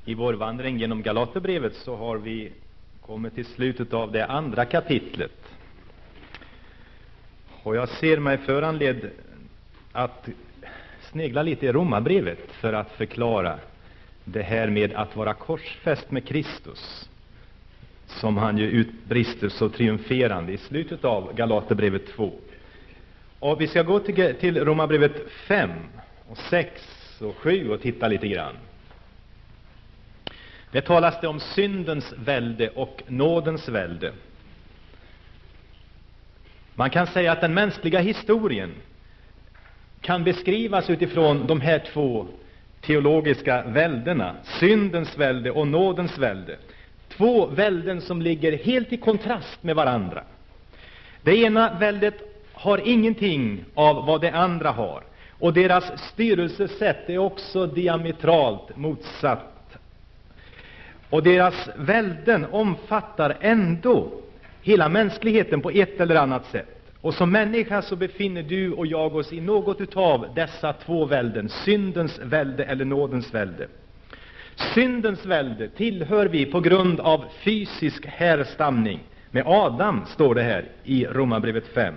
I vår vandring genom Galaterbrevet så har vi kommit till slutet av det andra kapitlet. Och jag ser mig föranledd att snegla lite i Romarbrevet för att förklara det här med att vara korsfäst med Kristus, som han ju utbrister så triumferande i slutet av Galaterbrevet 2. Och vi ska gå till Romarbrevet 5 och 6 och 7 och titta lite grann. Det talas det om syndens välde och nådens välde. Man kan säga att den mänskliga historien kan beskrivas utifrån de här två teologiska väldena, syndens välde och nådens välde. Två välden som ligger helt i kontrast med varandra. Det ena väldet har ingenting av vad det andra har, och deras styrelsesätt är också diametralt motsatt. Och deras välden omfattar ändå hela mänskligheten på ett eller annat sätt. Och som människa så befinner du och jag oss i något utav dessa två välden, syndens välde eller nådens välde. Syndens välde tillhör vi på grund av fysisk härstamning. Med Adam står det här i Romarbrevet 5.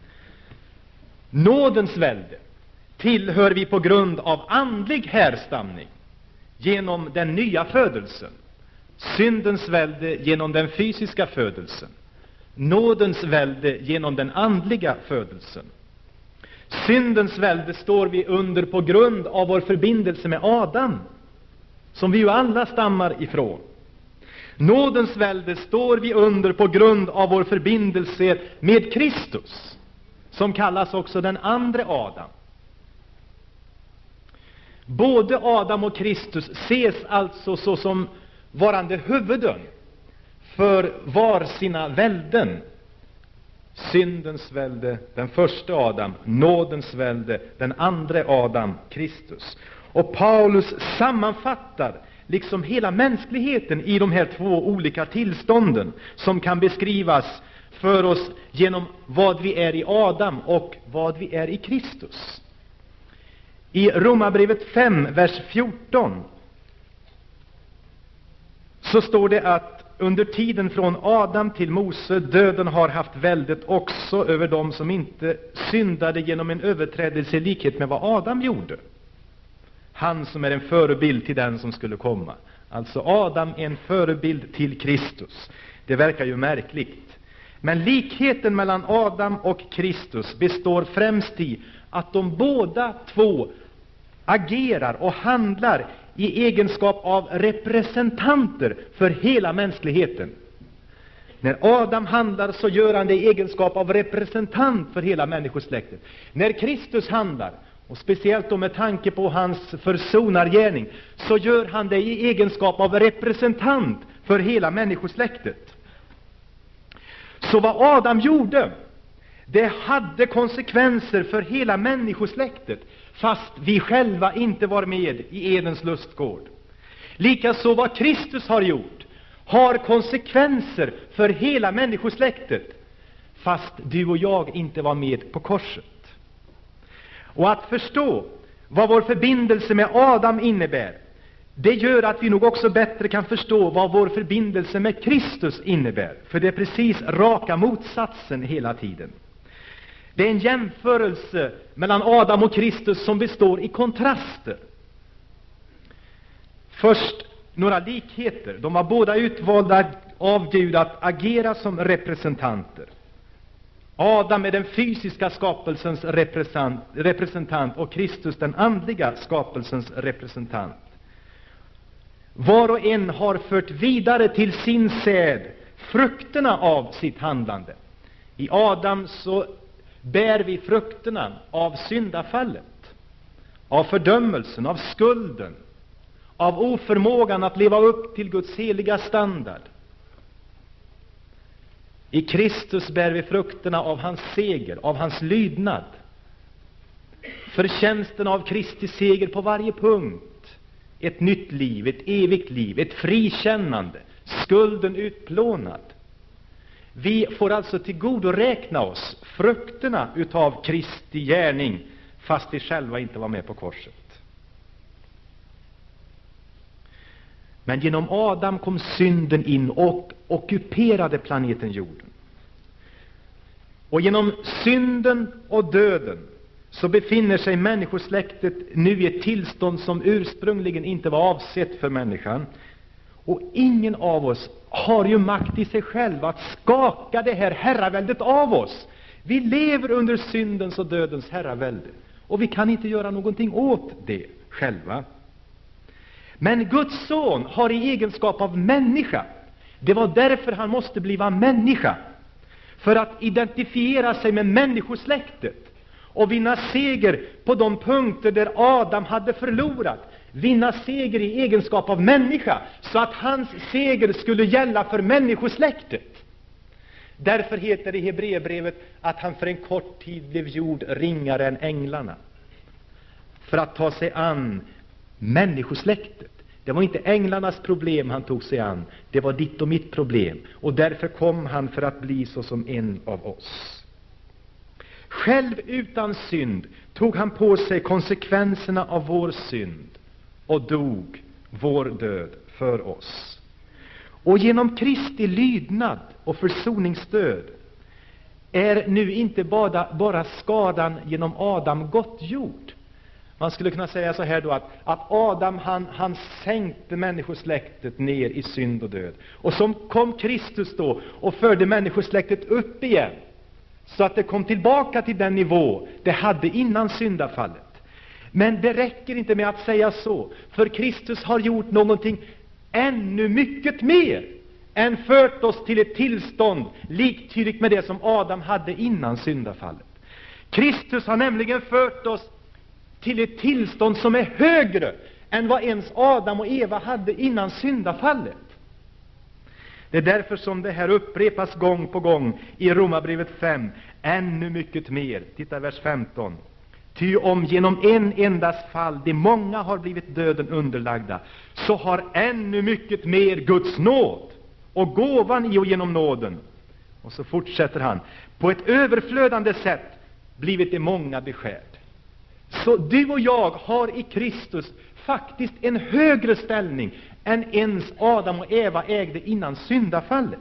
Nådens välde tillhör vi på grund av andlig härstamning genom den nya födelsen. Syndens välde genom den fysiska födelsen. Nådens välde genom den andliga födelsen. Syndens välde står vi under på grund av vår förbindelse med Adam, som vi ju alla stammar ifrån. Nådens välde står vi under på grund av vår förbindelse med Kristus, som kallas också den andra Adam. Både Adam och Kristus ses alltså såsom varande huvuden för var sina välden. Syndens välde, den första Adam; nådens välde, den andra Adam, Kristus. Och Paulus sammanfattar liksom hela mänskligheten i de här två olika tillstånden, som kan beskrivas för oss genom vad vi är i Adam och vad vi är i Kristus. I Romarbrevet 5, vers 14 så står det att under tiden från Adam till Mose döden har haft väldet också över dem som inte syndade genom en överträdelse i likhet med vad Adam gjorde. Han som är en förebild till den som skulle komma. Alltså Adam är en förebild till Kristus. Det verkar ju märkligt. Men likheten mellan Adam och Kristus består främst i att de båda två agerar och handlar i egenskap av representanter för hela mänskligheten. När Adam handlar så gör han det i egenskap av representant för hela människosläktet. När Kristus handlar, och speciellt då med tanke på hans försonargärning, så gör han det i egenskap av representant för hela människosläktet. Så vad Adam gjorde, det hade konsekvenser för hela människosläktet, fast vi själva inte var med i Edens lustgård. Likaså vad Kristus har gjort har konsekvenser för hela människosläktet, fast du och jag inte var med på korset. Och att förstå vad vår förbindelse med Adam innebär, det gör att vi nog också bättre kan förstå vad vår förbindelse med Kristus innebär. För det är precis raka motsatsen hela tiden. Det är en jämförelse mellan Adam och Kristus som består i kontraster. Först några likheter. De var båda utvalda av Gud att agera som representanter. Adam är den fysiska skapelsens representant och Kristus den andliga skapelsens representant. Var och en har fört vidare till sin säd frukterna av sitt handlande. I Adam så bär vi frukterna av syndafallet, av fördömelsen, av skulden, av oförmågan att leva upp till Guds heliga standard. I Kristus bär vi frukterna av hans seger, av hans lydnad. Förtjänsten av Kristi seger på varje punkt. Ett nytt liv, ett evigt liv, ett frikännande, skulden utplånad. Vi får alltså tillgodoräkna oss frukterna utav Kristi gärning, fast vi själva inte var med på korset. Men genom Adam kom synden in och ockuperade planeten jorden. Och genom synden och döden så befinner sig människosläktet nu i ett tillstånd som ursprungligen inte var avsett för människan. Och ingen av oss har ju makt i sig själv att skaka det här herraväldet av oss. Vi lever under syndens och dödens herravälde, och vi kan inte göra någonting åt det själva. Men Guds son har i egenskap av människa, det var därför han måste bliva människa, för att identifiera sig med människosläktet och vinna seger på de punkter där Adam hade förlorat. Vinna seger i egenskap av människa, så att hans seger skulle gälla för människosläktet. Därför heter det i Hebreerbrevet att han för en kort tid blev gjord ringare än änglarna, för att ta sig an människosläktet. Det var inte änglarnas problem han tog sig an, det var ditt och mitt problem. Och därför kom han för att bli så som en av oss. Själv utan synd tog han på sig konsekvenserna av vår synd och dog vår död för oss. Och genom Kristi lydnad och försoningsstöd är nu inte bara skadan genom Adam gottgjord. Man skulle kunna säga så här då, att Adam han sänkte människosläktet ner i synd och död. Och så kom Kristus då och förde människosläktet upp igen, så att det kom tillbaka till den nivå det hade innan syndafallet. Men det räcker inte med att säga så, för Kristus har gjort någonting ännu mycket mer än fört oss till ett tillstånd liktydigt med det som Adam hade innan syndafallet. Kristus har nämligen fört oss till ett tillstånd som är högre än vad ens Adam och Eva hade innan syndafallet. Det är därför som det här upprepas gång på gång i Romarbrevet 5. Ännu mycket mer. Titta vers 15. Ty om genom en endas fall de många har blivit döden underlagda, så har ännu mycket mer Guds nåd och gåvan i och genom nåden. Och så fortsätter han. På ett överflödande sätt blivit de många beskärd. Så du och jag har i Kristus faktiskt en högre ställning än ens Adam och Eva ägde innan syndafallet.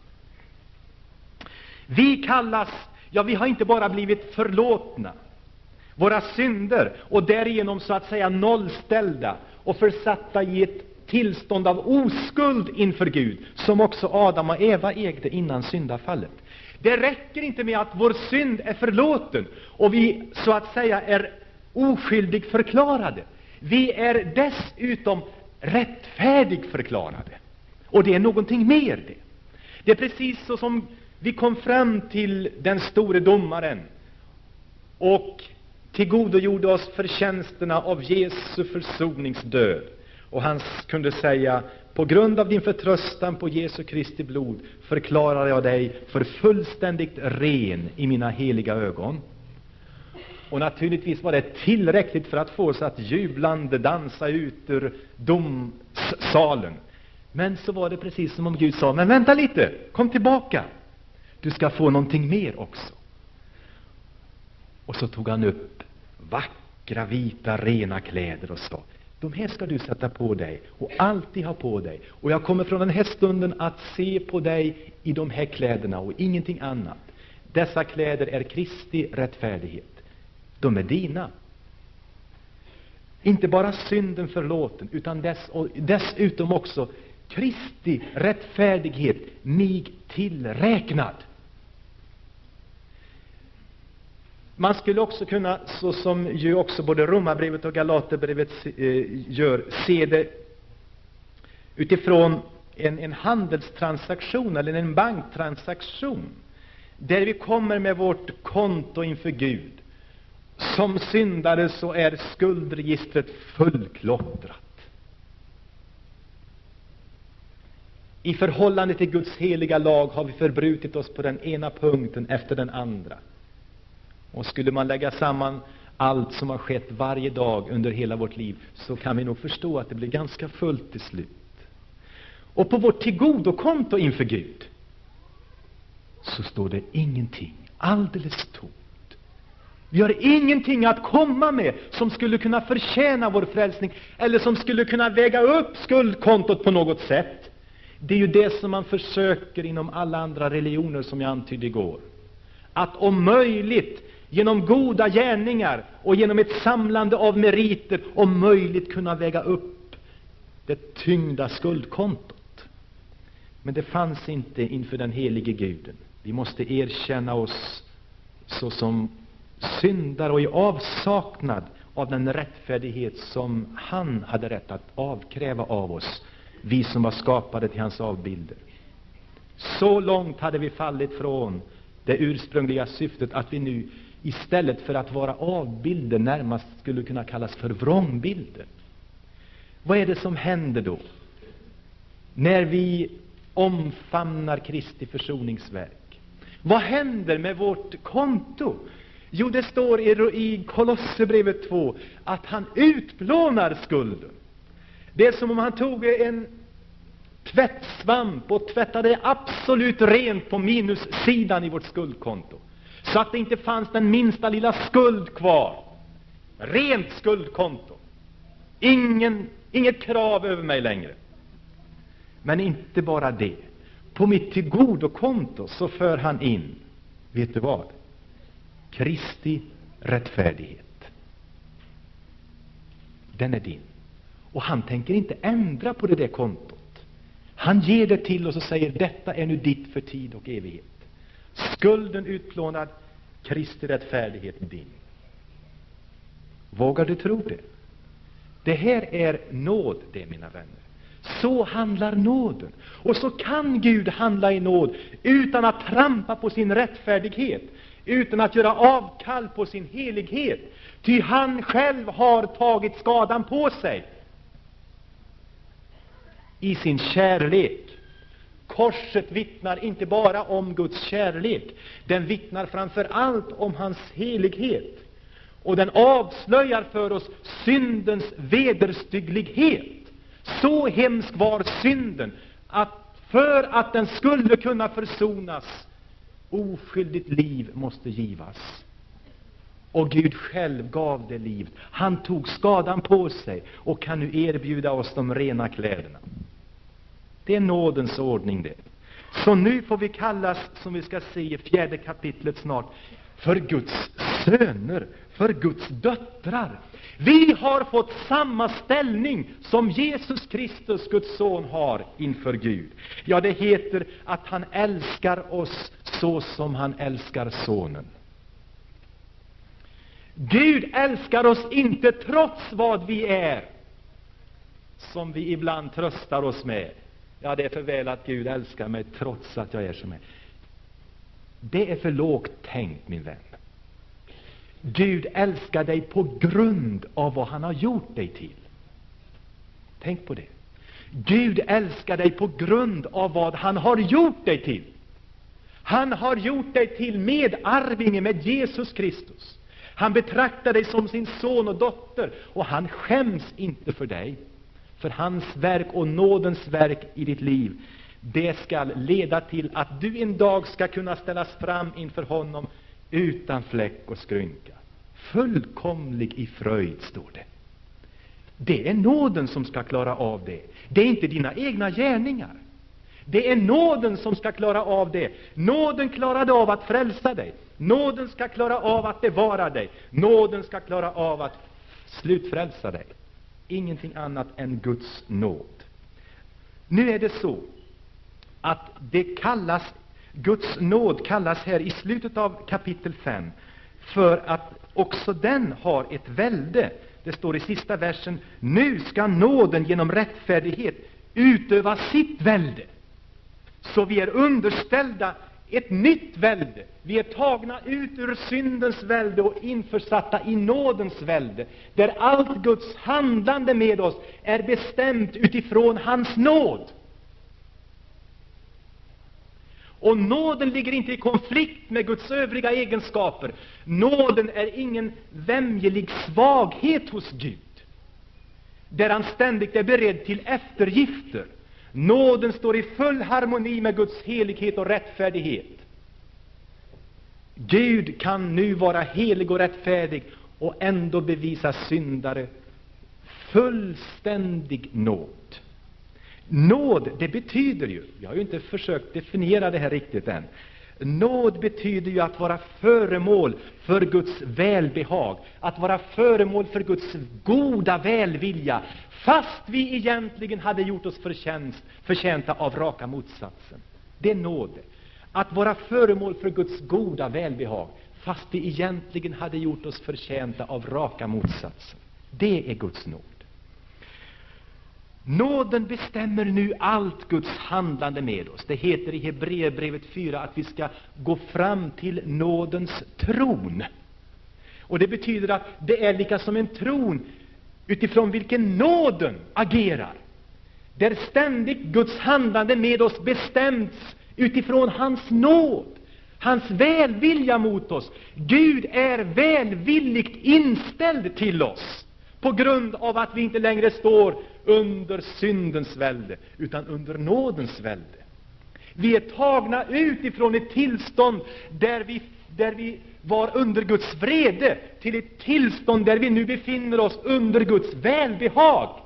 Vi kallas, vi har inte bara blivit förlåtna våra synder och därigenom så att säga nollställda och försatta i ett tillstånd av oskuld inför Gud, som också Adam och Eva ägde innan syndafallet. Det räcker inte med att vår synd är förlåten och vi så att säga är oskyldig förklarade. Vi är dessutom rättfärdig förklarade. Och det är någonting mer det. Det är precis så som vi kom fram till den store domaren och tillgodogjorde oss förtjänsterna av Jesu försoningsdöd. Och han kunde säga: på grund av din förtröstan på Jesu Kristi blod förklarar jag dig för fullständigt ren i mina heliga ögon. Och naturligtvis var det tillräckligt för att få oss att jublande dansa ut ur domsalen. Men så var det precis som om Gud sa: men vänta lite, kom tillbaka. Du ska få någonting mer också. Och så tog han upp vackra, vita, rena kläder och sa: de här ska du sätta på dig och alltid ha på dig. Och jag kommer från den här stunden att se på dig i de här kläderna och ingenting annat. Dessa kläder är Kristi rättfärdighet. De är dina. Inte bara synden förlåten, utan dessutom också Kristi rättfärdighet mig tillräknad. Man skulle också kunna, så som ju också både Romarbrevet och Galaterbrevet gör, se det utifrån en handelstransaktion eller en banktransaktion, där vi kommer med vårt konto inför Gud. Som syndare så är skuldregistret fullklottrat. I förhållande till Guds heliga lag har vi förbrutit oss på den ena punkten efter den andra. Och skulle man lägga samman allt som har skett varje dag under hela vårt liv, så kan vi nog förstå att det blir ganska fullt till slut. Och på vårt tillgodokonto inför Gud så står det ingenting, alldeles tomt. Vi har ingenting att komma med som skulle kunna förtjäna vår frälsning eller som skulle kunna väga upp skuldkontot på något sätt. Det är ju det som man försöker inom alla andra religioner, som jag antydde igår. Att om möjligt, genom goda gärningar och genom ett samlande av meriter, om möjligt kunna väga upp det tyngda skuldkontot. Men det fanns inte inför den helige Guden. Vi måste erkänna oss såsom syndare och i avsaknad av den rättfärdighet som han hade rätt att avkräva av oss, vi som var skapade till hans avbilder. Så långt hade vi fallit från det ursprungliga syftet att vi nu, istället för att vara avbilder, närmast skulle kunna kallas för vrångbilder. Vad är det som händer då när vi omfamnar Kristi försoningsverk? Vad händer med vårt konto? Jo, det står i Kolosserbrevet 2 att han utplånar skulden. Det är som om han tog en tvättsvamp och tvättade absolut rent på minussidan i vårt skuldkonto, så att det inte fanns den minsta lilla skuld kvar. Rent skuldkonto. Inget krav över mig längre. Men inte bara det. På mitt tillgodokonto så för han in, vet du vad? Kristi rättfärdighet. Den är din. Och han tänker inte ändra på det där kontot. Han ger det till oss och säger: detta är nu ditt för tid och evighet. Skulden utplånad, Kristi rättfärdighet din. Vågar du tro det? Det här är nåd, det, mina vänner. Så handlar nåden. Och så kan Gud handla i nåd utan att trampa på sin rättfärdighet, utan att göra avkall på sin helighet. Ty han själv har tagit skadan på sig i sin kärlek. Korset vittnar inte bara om Guds kärlek, den vittnar framför allt om hans helighet. Och den avslöjar för oss syndens vederstygglighet. Så hemsk var synden att för att den skulle kunna försonas, oskyldigt liv måste givas. Och Gud själv gav det livet. Han tog skadan på sig och kan nu erbjuda oss de rena kläderna. Det är nådens ordning det. Så nu får vi kallas, som vi ska se i 4:e kapitlet snart, för Guds söner, för Guds döttrar. Vi har fått samma ställning som Jesus Kristus, Guds son, har inför Gud. Ja, det heter att han älskar oss så som han älskar sonen. Gud älskar oss inte trots vad vi är, som vi ibland tröstar oss med. Ja, det är för väl att Gud älskar mig trots att jag är som jag är. Det är för lågt tänkt, min vän. Gud älskar dig på grund av vad han har gjort dig till. Tänk på det. Gud älskar dig på grund av vad han har gjort dig till. Han har gjort dig till medarvinge med Jesus Kristus. Han betraktar dig som sin son och dotter, och han skäms inte för dig. För hans verk och nådens verk i ditt liv, det ska leda till att du en dag ska kunna ställas fram inför honom utan fläck och skrynka. Fullkomlig i fröjd, står det. Det är nåden som ska klara av det. Det är inte dina egna gärningar. Det är nåden som ska klara av det. Nåden klarade av att frälsa dig. Nåden ska klara av att bevara dig. Nåden ska klara av att slutfrälsa dig. Ingenting annat än Guds nåd. Nu är det så att det kallas, Guds nåd kallas här i slutet av kapitel 5, för att också den har ett välde. Det står i sista versen: nu ska nåden genom rättfärdighet utöva sitt välde. Så vi är underställda ett nytt välde. Vi är tagna ut ur syndens välde och införsatta i nådens välde, där allt Guds handlande med oss är bestämt utifrån hans nåd. Och nåden ligger inte i konflikt med Guds övriga egenskaper. Nåden är ingen vämjelig svaghet hos Gud, där han ständigt är beredd till eftergifter. Nåden står i full harmoni med Guds helighet och rättfärdighet. Gud kan nu vara helig och rättfärdig och ändå bevisa syndare fullständig nåd. Nåd, det betyder ju, jag har ju inte försökt definiera det här riktigt än. Nåd betyder ju att vara föremål för Guds välbehag, att vara föremål för Guds goda välvilja, fast vi egentligen hade gjort oss förtjänta av raka motsatsen. Det är nåd. Att vara föremål för Guds goda välbehag, fast vi egentligen hade gjort oss förtjänta av raka motsatsen. Det är Guds nåd. Nåden bestämmer nu allt Guds handlande med oss. Det heter i Hebreerbrevet 4 att vi ska gå fram till nådens tron. Och det betyder att det är lika som en tron utifrån vilken nåden agerar. Där ständigt Guds handlande med oss bestäms utifrån hans nåd, hans välvilja mot oss. Gud är välvilligt inställd till oss på grund av att vi inte längre står under syndens välde, utan under nådens välde. Vi är tagna utifrån ett tillstånd där vi var under Guds vrede till ett tillstånd där vi nu befinner oss under Guds välbehag.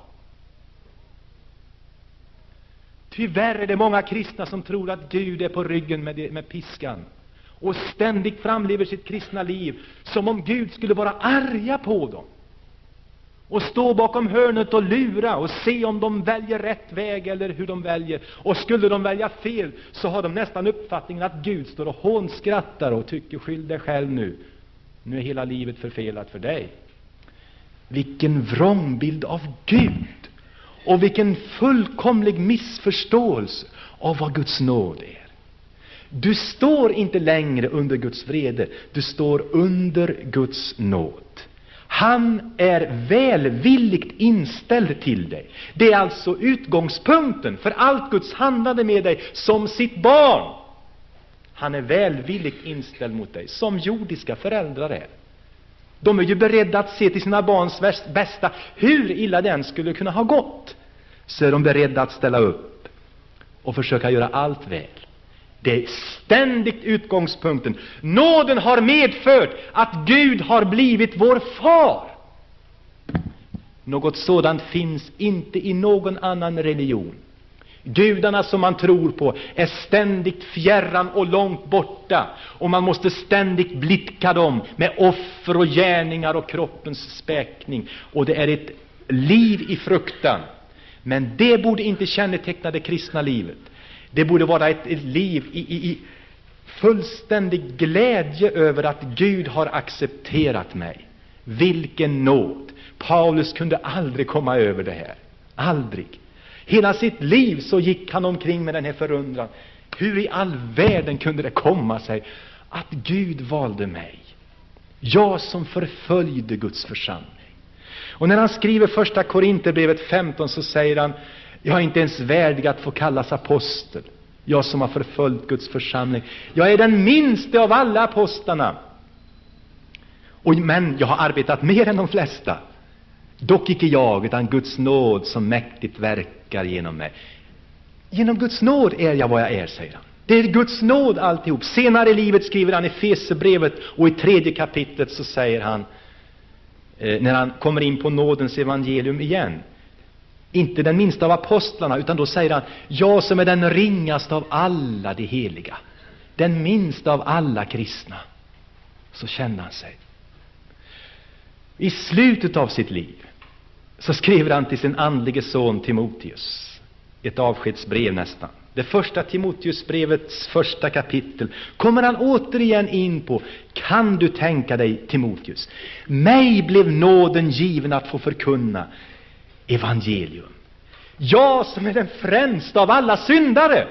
Tyvärr är det många kristna som tror att Gud är på ryggen med piskan och ständigt framlever sitt kristna liv som om Gud skulle vara arga på dem och stå bakom hörnet och lura och se om de väljer rätt väg eller hur de väljer. Och skulle de välja fel så har de nästan uppfattningen att Gud står och hånskrattar och tycker skyll dig själv nu. Nu är hela livet förfelat för dig. Vilken vrångbild av Gud! Och vilken fullkomlig missförståelse av vad Guds nåd är. Du står inte längre under Guds vrede. Du står under Guds nåd. Han är välvilligt inställd till dig. Det är alltså utgångspunkten för allt Guds handlande med dig som sitt barn. Han är välvilligt inställd mot dig, som jordiska föräldrar är. De är ju beredda att se till sina barns bästa, hur illa den skulle kunna ha gått. Så är de beredda att ställa upp och försöka göra allt väl. Det är ständigt utgångspunkten. Nåden har medfört att Gud har blivit vår far. Något sådant finns inte i någon annan religion. Gudarna som man tror på är ständigt fjärran och långt borta, och man måste ständigt blicka dem med offer och gärningar och kroppens späkning, och det är ett liv i fruktan. Men det borde inte känneteckna det kristna livet. Det borde vara ett liv i fullständig glädje över att Gud har accepterat mig. Vilken nåd! Paulus kunde aldrig komma över det här. Aldrig. Hela sitt liv så gick han omkring med den här förundran. Hur i all världen kunde det komma sig att Gud valde mig? Jag som förföljde Guds församling. Och när han skriver första Korinthierbrevet 15 så säger han: jag är inte ens värdig att få kallas apostel, jag som har förföljt Guds församling. Jag är den minste av alla apostlarna. Men jag har arbetat mer än de flesta. Dock icke jag, utan Guds nåd som mäktigt verkar genom mig. Genom Guds nåd är jag vad jag är, säger han. Det är Guds nåd alltihop. Senare i livet skriver han i Efesierbrevet, och i 3:e kapitlet så säger han, när han kommer in på nådens evangelium igen, inte den minsta av apostlarna, utan då säger han: jag som är den ringaste av alla de heliga, den minsta av alla kristna. Så kände han sig. I slutet av sitt liv så skriver han till sin andlige son Timoteus ett avskedsbrev nästan. Det första Timoteusbrevets första kapitel kommer han återigen in på: kan du tänka dig, Timoteus, mig blev nåden given att få förkunna evangelium. Jag som är den främsta av alla syndare.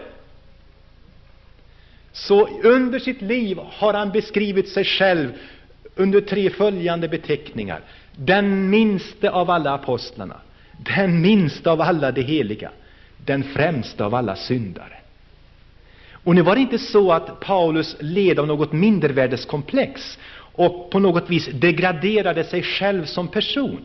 Så under sitt liv har han beskrivit sig själv under 3 följande beteckningar: den minste av alla apostlarna, den minsta av alla de heliga, den främsta av alla syndare. Och nu var det inte så att Paulus led av något mindervärdeskomplex och på något vis degraderade sig själv som person.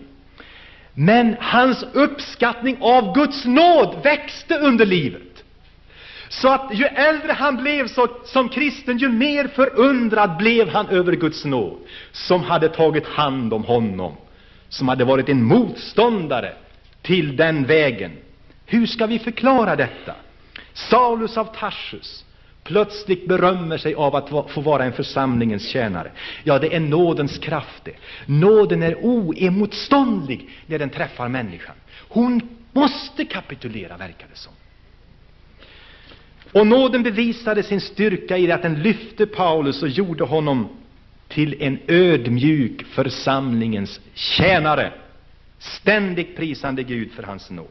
Men hans uppskattning av Guds nåd växte under livet. Så att ju äldre han blev som kristen, ju mer förundrad blev han över Guds nåd, som hade tagit hand om honom, som hade varit en motståndare till den vägen. Hur ska vi förklara detta? Saulus av Tarsus plötsligt berömmer sig av att få vara en församlingens tjänare. Ja, det är nådens kraft det. Nåden är oemotståndlig när den träffar människan. Hon måste kapitulera, verkar det som. Och nåden bevisade sin styrka i det att den lyfte Paulus och gjorde honom till en ödmjuk församlingens tjänare, ständigt prisande Gud för hans nåd.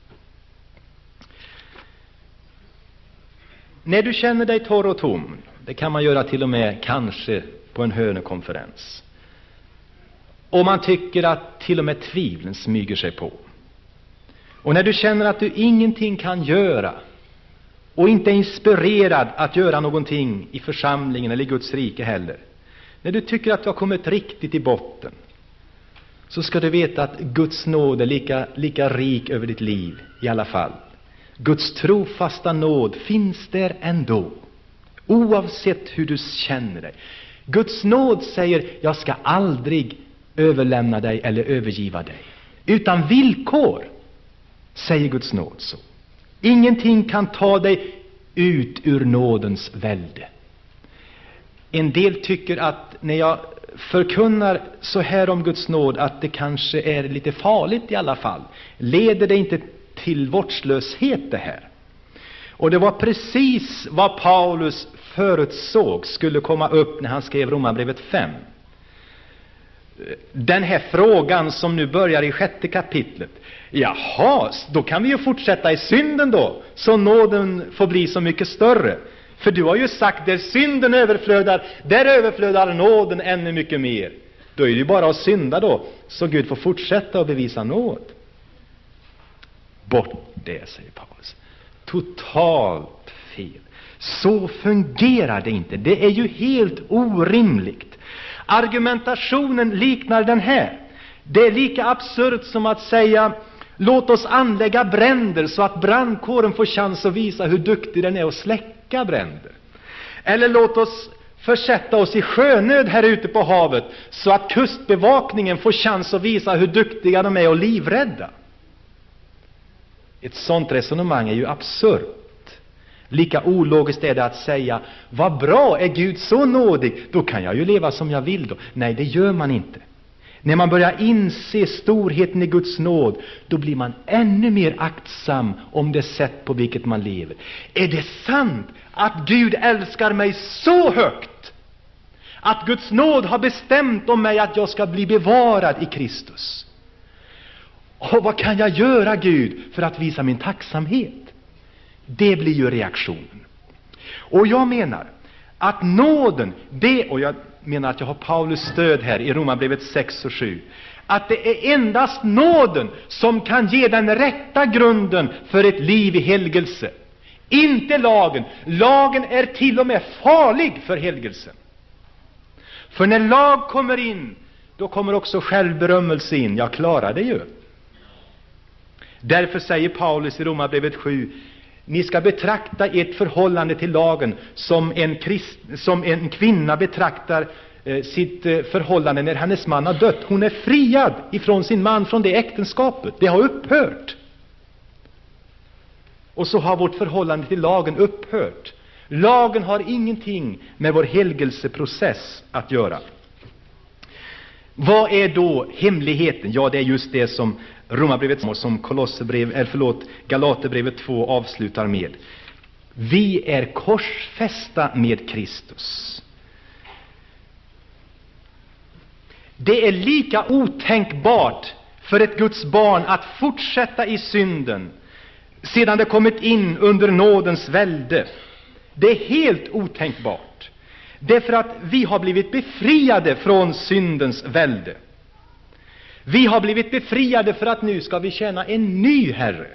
När du känner dig torr och tom, det kan man göra till och med kanske på en hörnekonferens, och man tycker att till och med tvivlen smyger sig på, och när du känner att du ingenting kan göra och inte är inspirerad att göra någonting i församlingen eller i Guds rike heller, när du tycker att du har kommit riktigt i botten, så ska du veta att Guds nåd är lika rik över ditt liv i alla fall. Guds trofasta nåd finns där ändå, oavsett hur du känner dig. Guds nåd säger: jag ska aldrig överlämna dig eller övergiva dig. Utan villkor, säger Guds nåd så. Ingenting kan ta dig ut ur nådens välde. En del tycker att när jag förkunnar så här om Guds nåd, att det kanske är lite farligt i alla fall. Leder det inte till vårdslöshet det här? Och det var precis vad Paulus förutsåg skulle komma upp när han skrev Romarbrevet 5. Den här frågan som nu börjar i 6:e kapitlet. Jaha, då kan vi ju fortsätta i synden då, så nåden får bli så mycket större. För du har ju sagt, där synden överflödar, där överflödar nåden ännu mycket mer. Då är det ju bara att synda då, så Gud får fortsätta att bevisa nåd. Bort det, säger Paulus. Totalt fel. Så fungerar det inte. Det är ju helt orimligt. Argumentationen liknar den här. Det är lika absurt som att säga: låt oss anlägga bränder så att brandkåren får chans att visa hur duktig den är att släcka bränder. Eller låt oss försätta oss i sjönöd här ute på havet så att kustbevakningen får chans att visa hur duktiga de är att livrädda. Ett sånt resonemang är ju absurt. Lika ologiskt är det att säga: vad bra, är Gud så nådig, då kan jag ju leva som jag vill då. Nej, det gör man inte. När man börjar inse storheten i Guds nåd, då blir man ännu mer aktsam om det sätt på vilket man lever. Är det sant att Gud älskar mig så högt att Guds nåd har bestämt om mig att jag ska bli bevarad i Kristus? Och vad kan jag göra, Gud, för att visa min tacksamhet? Det blir ju reaktionen. Och jag menar att nåden, och jag menar att jag har Paulus stöd här i Romarbrevet 6 och 7, att det är endast nåden som kan ge den rätta grunden för ett liv i helgelse. Inte lagen. Lagen är till och med farlig för helgelsen. För när lag kommer in, då kommer också självberömmelse in. Jag klarar det ju. Därför säger Paulus i Romarbrevet 7: ni ska betrakta ert förhållande till lagen som en kvinna betraktar sitt förhållande när hennes man har dött. Hon är friad ifrån sin man, från det äktenskapet. Det har upphört. Och så har vårt förhållande till lagen upphört. Lagen har ingenting med vår helgelseprocess att göra. Vad är då hemligheten? Ja, det är just det som Romarbrevet, som Galaterbrevet 2 avslutar med. Vi är korsfästa med Kristus. Det är lika otänkbart för ett Guds barn att fortsätta i synden sedan det kommit in under nådens välde. Det är helt otänkbart. Därför att vi har blivit befriade från syndens välde. Vi har blivit befriade för att nu ska vi tjäna en ny Herre.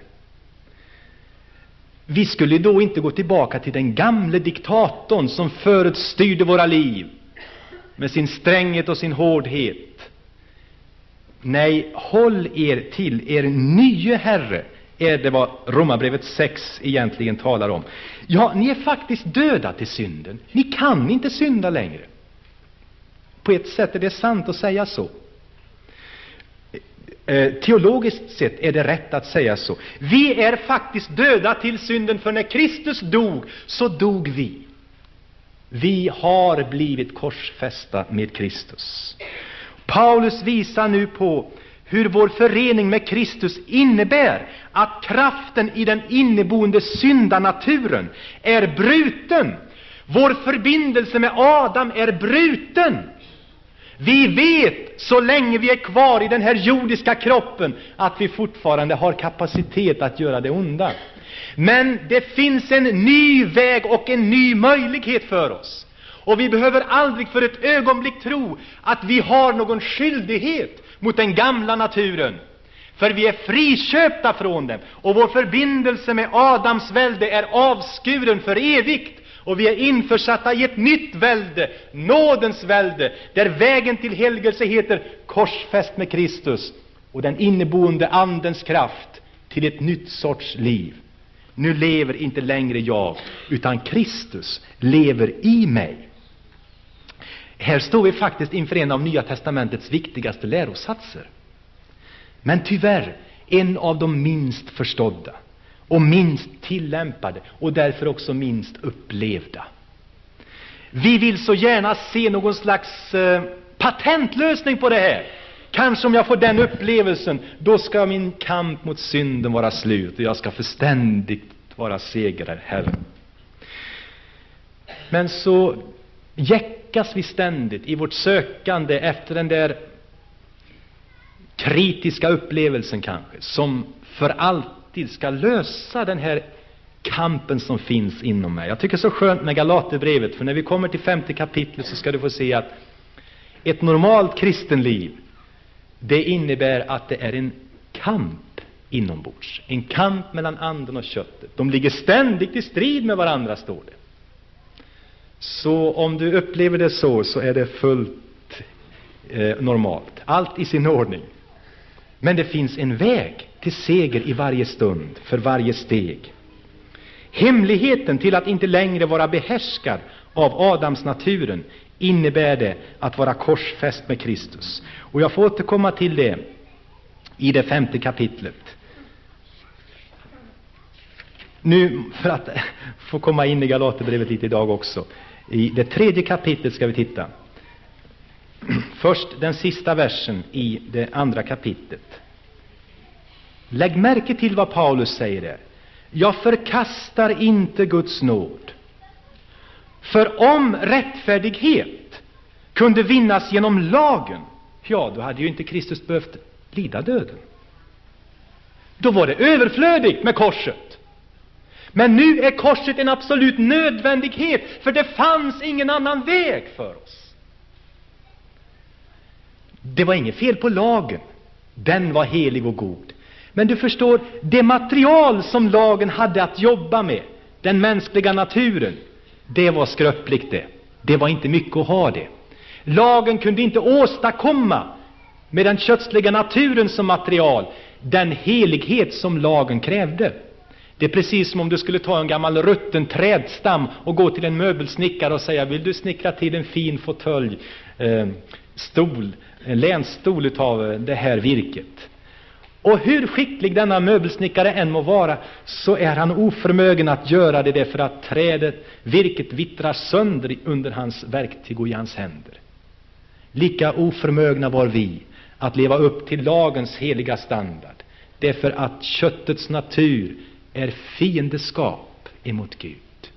Vi skulle då inte gå tillbaka till den gamle diktatorn som förut styrde våra liv med sin stränghet och sin hårdhet. Nej, håll er till er nye Herre, är det vad Romarbrevet 6 egentligen talar om. Ja, ni är faktiskt döda till synden. Ni kan inte synda längre. På ett sätt är det sant att säga så. Teologiskt sett är det rätt att säga så. Vi är faktiskt döda till synden, för när Kristus dog, så dog vi. Vi har blivit korsfästa med Kristus. Paulus visar nu på hur vår förening med Kristus innebär att kraften i den inneboende syndanaturen är bruten. Vår förbindelse med Adam är bruten. Vi vet, så länge vi är kvar i den här jordiska kroppen, att vi fortfarande har kapacitet att göra det onda. Men det finns en ny väg och en ny möjlighet för oss. Och vi behöver aldrig för ett ögonblick tro att vi har någon skyldighet mot den gamla naturen. För vi är friköpta från den. Och vår förbindelse med Adams välde är avskuren för evigt. Och vi är införsatta i ett nytt välde, nådens välde, där vägen till helgelse heter korsfäst med Kristus och den inneboende andens kraft till ett nytt sorts liv. Nu lever inte längre jag, utan Kristus lever i mig. Här står vi faktiskt inför en av Nya testamentets viktigaste lärosatser. Men tyvärr en av de minst förstådda och minst tillämpade och därför också minst upplevda. Vi vill så gärna se någon slags patentlösning på det här. Kanske om jag får den upplevelsen, då ska min kamp mot synden vara slut och jag ska förständigt vara segrare Herren. Men så jäckas vi ständigt i vårt sökande efter den där kritiska upplevelsen kanske, som för alltid ska lösa den här kampen som finns inom mig. Jag tycker så skönt med Galaterbrevet, för när vi kommer till 5:e kapitlet så ska du få se att ett normalt kristenliv, det innebär att det är en kamp inombords. En kamp mellan anden och köttet. De ligger ständigt i strid med varandra, står det. Så om du upplever det så är det fullt normalt. Allt i sin ordning. Men det finns en väg till seger i varje stund, för varje steg. Hemligheten till att inte längre vara behärskad av Adams naturen innebär det att vara korsfäst med Kristus. Och jag får återkomma till det i det 5:e kapitlet. Nu, för att få komma in i Galaterbrevet lite idag också. I det 3:e kapitlet ska vi titta. Först den sista versen i det 2:a kapitlet. Lägg märke till vad Paulus säger där. Jag förkastar inte Guds nåd. För om rättfärdighet kunde vinnas genom lagen, ja, då hade ju inte Kristus behövt lida döden. Då var det överflödigt med korset. Men nu är korset en absolut nödvändighet, för det fanns ingen annan väg för oss. Det var inget fel på lagen. Den var helig och god. Men du förstår, det material som lagen hade att jobba med, den mänskliga naturen, det var skröpligt det. Det var inte mycket att ha det. Lagen kunde inte åstadkomma med den kötsliga naturen som material den helighet som lagen krävde. Det är precis som om du skulle ta en gammal rutten trädstam och gå till en möbelsnickare och säga: vill du snickra till en fin fåtölj, stol, en länstol utav det här virket? Och hur skicklig denna möbelsnickare än må vara, så är han oförmögen att göra det därför att virket vittrar sönder under hans verktyg och i hans händer. Lika oförmögna var vi att leva upp till lagens heliga standard, därför att köttets natur är fiendeskap emot Gud.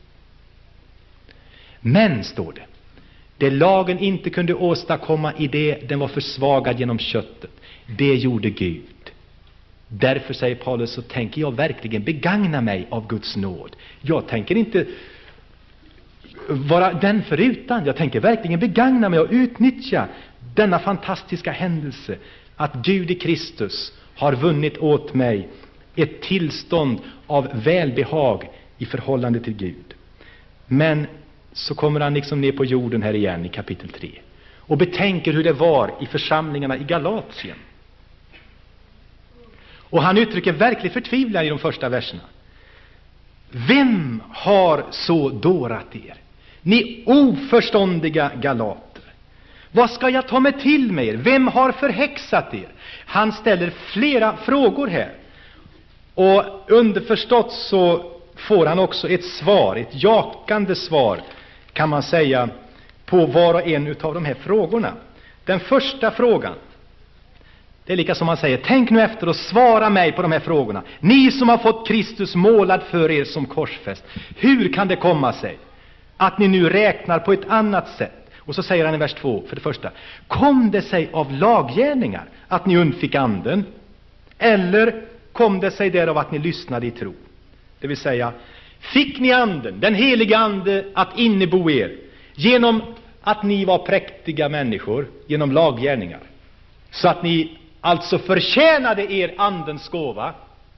Men, står det, det lagen inte kunde åstadkomma i det den var försvagad genom köttet, det gjorde Gud. Därför, säger Paulus, så tänker jag verkligen begagna mig av Guds nåd. Jag tänker inte vara den förutan. Jag tänker verkligen begagna mig och utnyttja denna fantastiska händelse att Gud i Kristus har vunnit åt mig ett tillstånd av välbehag i förhållande till Gud. Men så kommer han liksom ner på jorden här igen i kapitel 3 och betänker hur det var i församlingarna i Galatien. Och han uttrycker verklig förtvivlan i de första verserna. Vem har så dårat er? Ni oförståndiga galater. Vad ska jag ta mig till med er? Vem har förhäxat er? Han ställer flera frågor här. Och underförstått så får han också ett svar, ett jakande svar kan man säga, på var och en utav de här frågorna. Den första frågan, det är lika som man säger, tänk nu efter och svara mig på de här frågorna. Ni som har fått Kristus målad för er som korsfäst, hur kan det komma sig att ni nu räknar på ett annat sätt? Och så säger han i vers 2, för det första, kom det sig av laggärningar att ni undfick anden? Eller kom det sig därav att ni lyssnade i tro? Det vill säga, fick ni anden, den heliga ande, att innebo er genom att ni var präktiga människor, genom laggärningar, så att ni alltså förtjänade er andens gåva?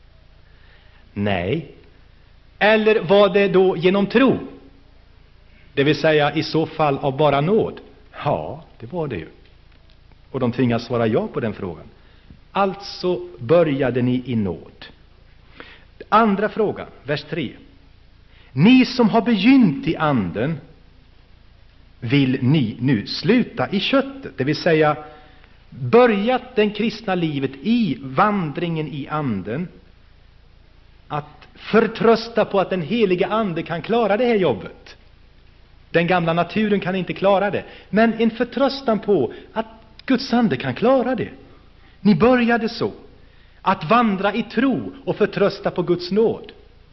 Nej. Eller var det då genom tro? Det vill säga i så fall av bara nåd? Ja, det var det ju. Och de tvingas svara ja på den frågan. Alltså började ni i nåd. Andra frågan, vers 3. Ni som har begynt i anden, vill ni nu sluta i köttet? Det vill säga börjat den kristna livet i vandringen i anden, att förtrösta på att den heliga ande kan klara det här jobbet. Den gamla naturen kan inte klara det, men en förtröstan på att Guds ande kan klara det. Ni började så, att vandra i tro och förtrösta på Guds nåd.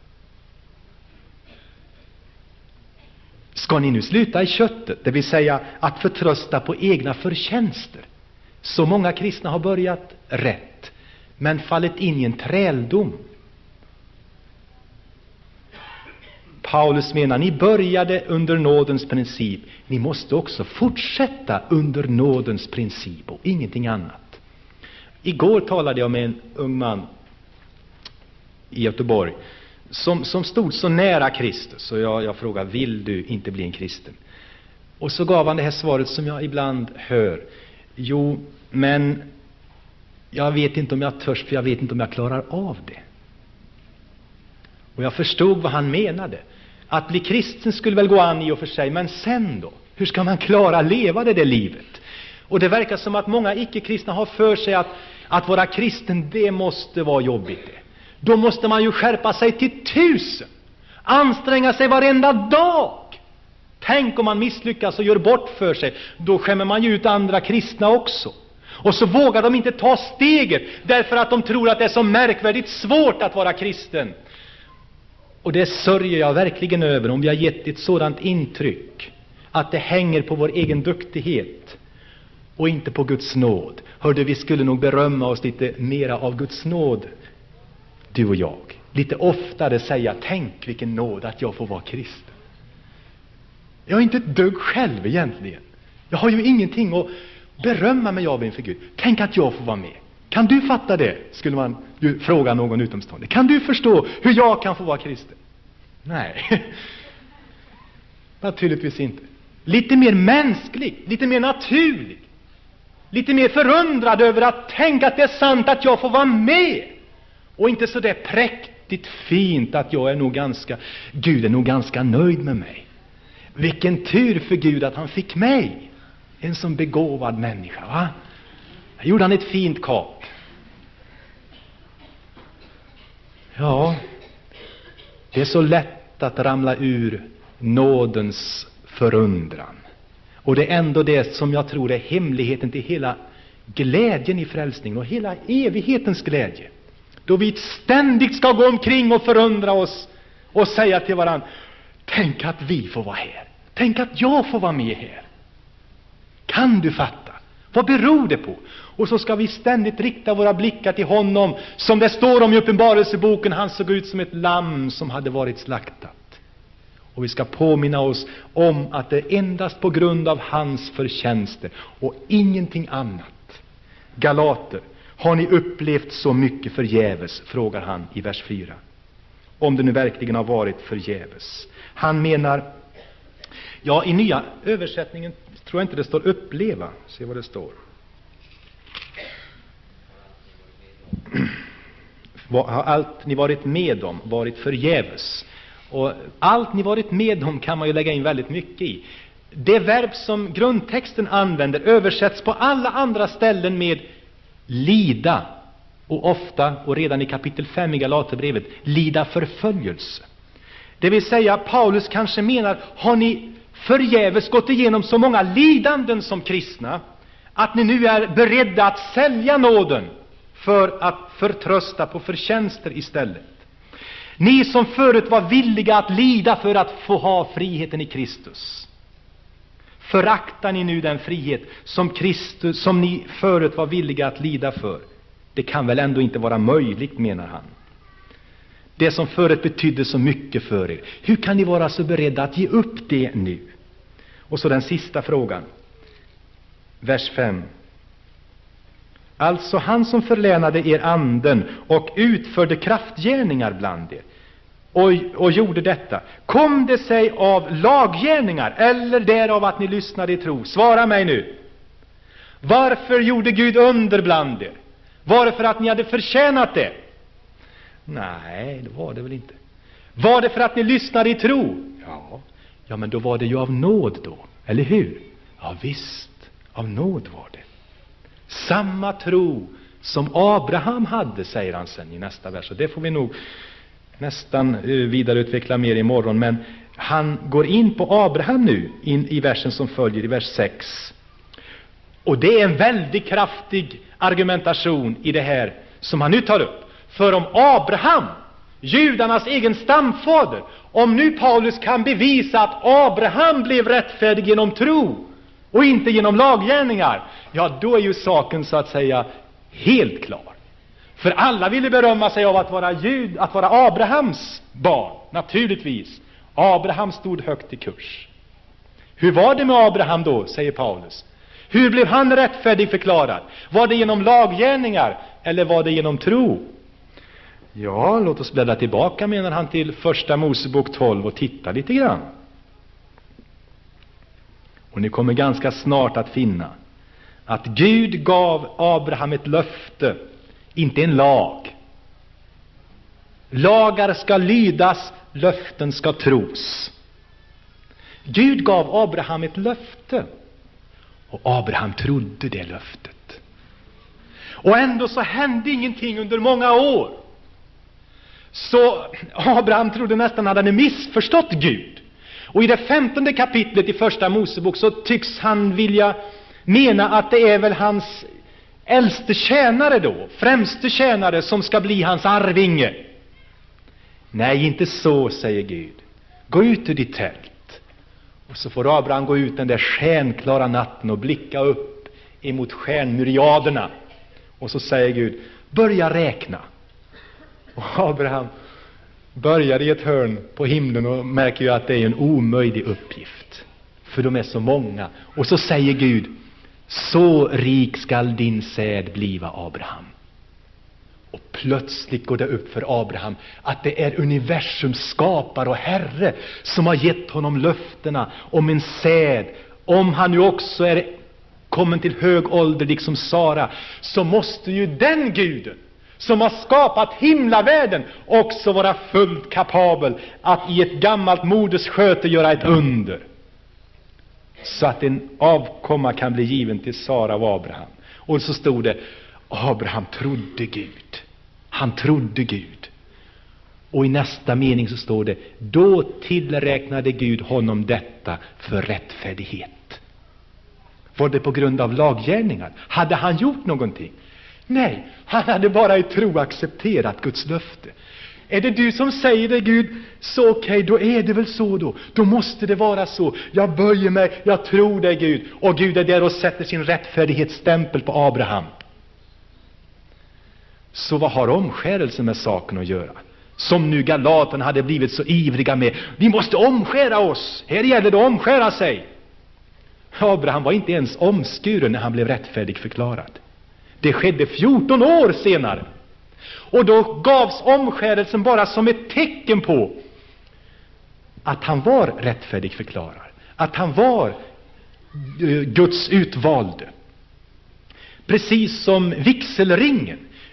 Ska ni nu sluta i köttet, det vill säga att förtrösta på egna förtjänster? Så många kristna har börjat rätt, men fallit in i en träldom. Paulus menar, ni började under nådens princip, ni måste också fortsätta under nådens princip och ingenting annat. Igår talade jag med en ung man i Göteborg som stod så nära Kristus, så jag frågade, vill du inte bli en kristen? Och så gav han det här svaret som jag ibland hör. Jo, men jag vet inte om jag törs, för jag vet inte om jag klarar av det. Och jag förstod vad han menade. Att bli kristen skulle väl gå an i och för sig, men sen då? Hur ska man klara leva det livet? Och det verkar som att många icke-kristna har för sig att vara kristen, det måste vara jobbigt det. Då måste man ju skärpa sig till 1000. Anstränga sig varenda dag. Tänk om man misslyckas och gör bort för sig. Då skämmer man ju ut andra kristna också. Och så vågar de inte ta steget, därför att de tror att det är så märkvärdigt svårt att vara kristen. Och det sörjer jag verkligen över, om vi har gett ett sådant intryck att det hänger på vår egen duktighet och inte på Guds nåd. Hörde, vi skulle nog berömma oss lite mera av Guds nåd, du och jag. Lite oftare säga, tänk vilken nåd att jag får vara kristen. Jag är inte ett dugg själv egentligen. Jag har ju ingenting att berömma mig av inför Gud. Tänk att jag får vara med. Kan du fatta det? Skulle man ju fråga någon utomstående. Kan du förstå hur jag kan få vara kristen? Nej, naturligtvis inte. Lite mer mänsklig, lite mer naturlig, lite mer förundrad över att tänka att det är sant att jag får vara med. Och inte så där präktigt fint att jag är nog ganska, Gud är nog ganska nöjd med mig. Vilken tur för Gud att han fick mig, en som begåvad människa, va? Här gjorde han ett fint kap. Ja, det är så lätt att ramla ur nådens förundran. Och det är ändå det som jag tror är hemligheten till hela glädjen i frälsningen och hela evighetens glädje. Då vi ständigt ska gå omkring och förundra oss och säga till varandra, tänk att vi får vara här. Tänk att jag får vara med här. Kan du fatta? Vad beror det på? Och så ska vi ständigt rikta våra blickar till honom, som det står om i Uppenbarelseboken. Han såg ut som ett lamm som hade varit slaktat. Och vi ska påminna oss om att det är endast på grund av hans förtjänster och ingenting annat. Galater, har ni upplevt så mycket förgäves? Frågar han i vers 4. Om det nu verkligen har varit förgäves. Han menar, ja, i nya översättningen tror jag inte det står uppleva. Se vad det står. har allt ni varit med om varit förgäves. Och allt ni varit med om kan man ju lägga in väldigt mycket i. Det verb som grundtexten använder översätts på alla andra ställen med lida. Och ofta, och redan i kapitel 5 i Galaterbrevet, lida förföljelse. Det vill säga, Paulus kanske menar, har ni förgäves gått igenom så många lidanden som kristna, att ni nu är beredda att sälja nåden för att förtrösta på förtjänster istället. Ni som förut var villiga att lida för att få ha friheten i Kristus. Föraktar ni nu den frihet som ni förut var villiga att lida för? Det kan väl ändå inte vara möjligt, menar han. Det som förut betydde så mycket för er. Hur kan ni vara så beredda att ge upp det nu? Och så den sista frågan. Vers 5. Alltså han som förlänade er anden och utförde kraftgärningar bland er och gjorde detta. Kom det sig av laggärningar eller därav att ni lyssnade i tro? Svara mig nu. Varför gjorde Gud under bland er? Var det för att ni hade förtjänat det? Nej, det var det väl inte. Var det för att ni lyssnade i tro? Ja, men då var det ju av nåd då, eller hur? Ja visst, av nåd var det. Samma tro som Abraham hade, säger han sen i nästa vers. Och det får vi nog nästan vidareutveckla mer imorgon. Men han går in på Abraham nu, in i versen som följer, i vers 6. Och det är en väldigt kraftig argumentation i det här som han nu tar upp. För om Abraham, judarnas egen stamfader, om nu Paulus kan bevisa att Abraham blev rättfärdig genom tro och inte genom laggärningar, ja då är ju saken så att säga helt klar. För alla ville berömma sig av att vara Abrahams barn, naturligtvis. Abraham stod högt i kurs. Hur var det med Abraham då, säger Paulus? Hur blev han rättfärdig förklarad? Var det genom laggärningar eller var det genom tro? Ja, låt oss bläddra tillbaka, menar han, till första Mosebok 12 och titta lite grann. Och ni kommer ganska snart att finna att Gud gav Abraham ett löfte, inte en lag. Lagar ska lydas, löften ska tros. Gud gav Abraham ett löfte. Och Abraham trodde det löftet. Och ändå så hände ingenting under många år. Så Abraham trodde nästan att han hade missförstått Gud. Och i det 15:e kapitlet i första Mosebok så tycks han vilja mena att det är väl hans äldste tjänare då, främste tjänare, som ska bli hans arvinge. Nej, inte så, säger Gud. Gå ut ur ditt tält. Och så får Abraham gå ut den där stjärnklara natten och blicka upp emot stjärnmyriaderna. Och så säger Gud, börja räkna. Och Abraham börjar i ett hörn på himlen och märker ju att det är en omöjlig uppgift. För de är så många. Och så säger Gud, så rik skall din säd bliva, Abraham. Och plötsligt går det upp för Abraham att det är universums skapare och herre som har gett honom löftena om en säd. Om han nu också är kommen till hög ålder liksom Sara, så måste ju den Guden som har skapat himlavärlden också vara fullt kapabel att i ett gammalt moders sköte göra ett under. Så att en avkomma kan bli given till Sara och Abraham. Och så stod det, Abraham trodde Gud. Han trodde Gud. Och i nästa mening så står det, då tillräknade Gud honom detta för rättfärdighet. Var det på grund av laggärningar? Hade han gjort någonting? Nej, han hade bara i tro accepterat Guds löfte. Är det du som säger det, Gud? Så okej, då är det väl så då. Då måste det vara så. Jag böjer mig, jag tror det, Gud. Och Gud är där och sätter sin rättfärdighetsstämpel på Abraham. Så vad har omskärelsen med saken att göra? Som nu galaterna hade blivit så ivriga med. Vi måste omskära oss. Här gäller det att omskära sig. Abraham var inte ens omskuren när han blev rättfärdig förklarad. Det skedde 14 år senare. Och då gavs omskärelsen bara som ett tecken på att han var rättfärdig förklarad. Att han var Guds utvalde. Precis som vigselringen.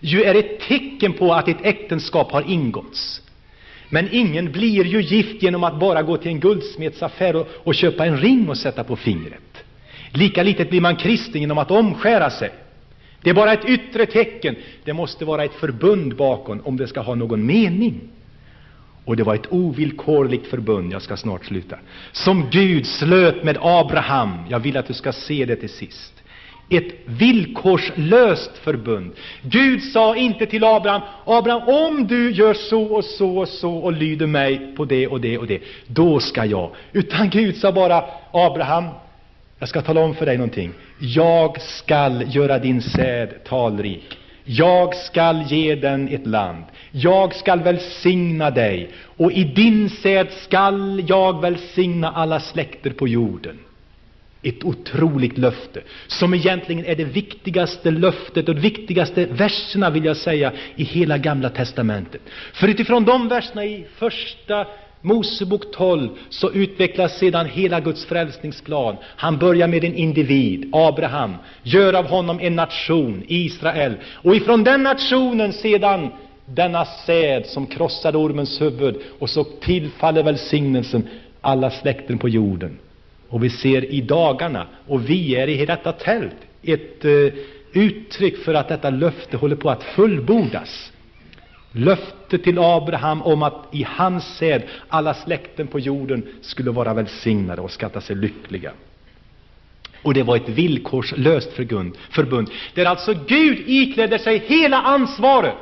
ju är ett tecken på att ett äktenskap har ingåtts. Men ingen blir ju gift genom att bara gå till en guldsmedsaffär och köpa en ring och sätta på fingret. Lika litet blir man kristen genom att omskära sig. Det är bara ett yttre tecken. Det måste vara ett förbund bakom om det ska ha någon mening. Och det var ett ovillkorligt förbund, jag ska snart sluta, som Gud slöt med Abraham. Jag vill att du ska se det till sist. Ett villkorslöst förbund. Gud sa inte till Abraham: Abraham, om du gör så och så och så och lyder mig på det och det och det, då ska jag. Utan Gud sa bara: Abraham, jag ska tala om för dig någonting. Jag skall göra din säd talrik. Jag skall ge den ett land. Jag skall välsigna dig. Och i din säd skall jag välsigna alla släkter på jorden. Ett otroligt löfte, som egentligen är det viktigaste löftet och de viktigaste verserna, vill jag säga, i hela Gamla testamentet. För utifrån de verserna i första Mosebok 12 så utvecklas sedan hela Guds frälsningsplan. Han börjar med en individ, Abraham, gör av honom en nation, Israel. Och ifrån den nationen sedan denna säd som krossade ormens huvud, och så tillfaller välsignelsen alla släkten på jorden. Och vi ser i dagarna, och vi är i detta tält, ett uttryck för att detta löfte håller på att fullbordas. Löfte till Abraham om att i hans säd alla släkten på jorden skulle vara välsignade och skatta sig lyckliga. Och det var ett villkorslöst förbund. Där alltså Gud iklädde sig hela ansvaret.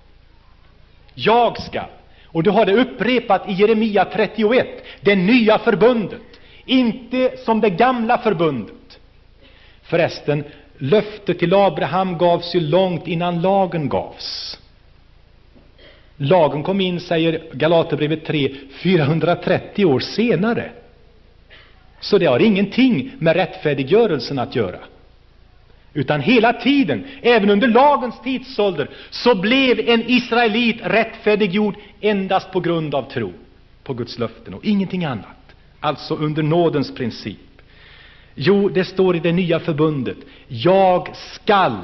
Jag ska. Och du har det upprepat i Jeremia 31. Det nya förbundet. Inte som det gamla förbundet. Förresten, löftet till Abraham gavs ju långt innan lagen gavs. Lagen kom in, säger Galaterbrevet 3, 430 år senare. Så det har ingenting med rättfärdiggörelsen att göra. Utan hela tiden, även under lagens tidsålder, så blev en israelit rättfärdiggjord endast på grund av tro på Guds löften och ingenting annat. Alltså under nådens princip. Jo, det står i det nya förbundet: jag skall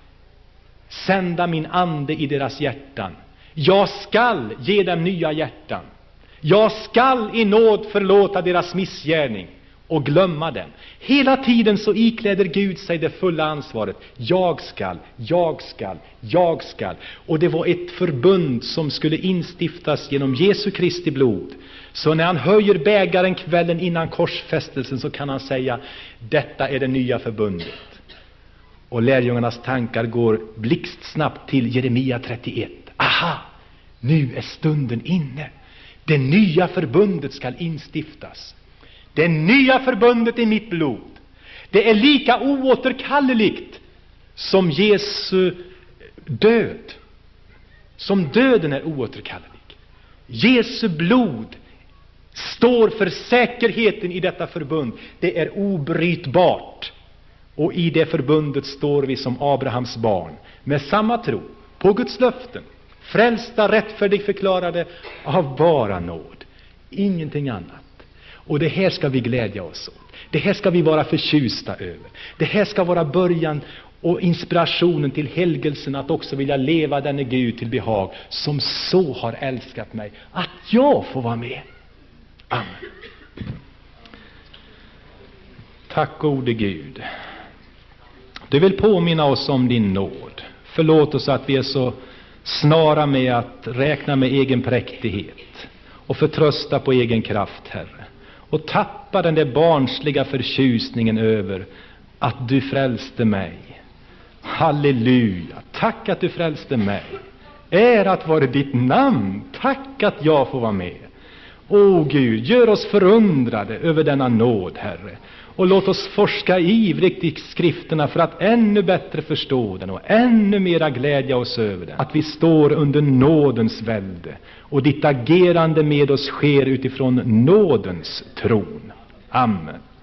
sända min ande i deras hjärtan. Jag skall ge dem nya hjärtan. Jag skall i nåd förlåta deras missgärning och glömma dem. Hela tiden så ikläder Gud sig det fulla ansvaret. Jag skall, jag skall, jag skall. Och det var ett förbund som skulle instiftas genom Jesu Kristi blod. Så när han höjer bägaren kvällen innan korsfästelsen så kan han säga: detta är det nya förbundet. Och lärjungarnas tankar går blixtsnabbt till Jeremia 31. Aha, nu är stunden inne. Det nya förbundet skall instiftas. Det nya förbundet i mitt blod. Det är lika oåterkalleligt som Jesu död. Som döden är oåterkallelig. Jesu blod står för säkerheten i detta förbund. Det är obrytbart. Och i det förbundet står vi som Abrahams barn. Med samma tro på Guds löften. Frälsta, rättfärdig förklarade av bara nåd. Ingenting annat. Och det här ska vi glädja oss åt. Det här ska vi vara förtjusta över. Det här ska vara början och inspirationen till helgelsen att också vilja leva denne Gud till behag, som så har älskat mig att jag får vara med. Amen. Tack gode Gud. Du vill påminna oss om din nåd. Förlåt oss att vi är så snara med att räkna med egen präktighet och förtrösta på egen kraft, Herre. Och tappa den där barnsliga förtjusningen över att du frälste mig. Halleluja! Tack att du frälste mig. Ärat vare ditt namn. Tack att jag får vara med. Åh Gud, gör oss förundrade över denna nåd, Herre. Och låt oss forska ivrigt i skrifterna för att ännu bättre förstå den och ännu mera glädja oss över den. Att vi står under nådens välde och ditt agerande med oss sker utifrån nådens tron. Amen.